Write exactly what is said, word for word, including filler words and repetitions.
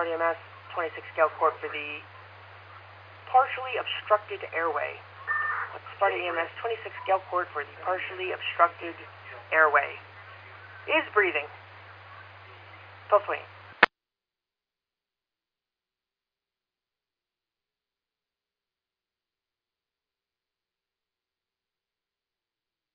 E M S, twenty-six Gale Court for the partially obstructed airway. Sparta E M S, twenty-six Gale Court for the partially obstructed airway. Is breathing. Full swing.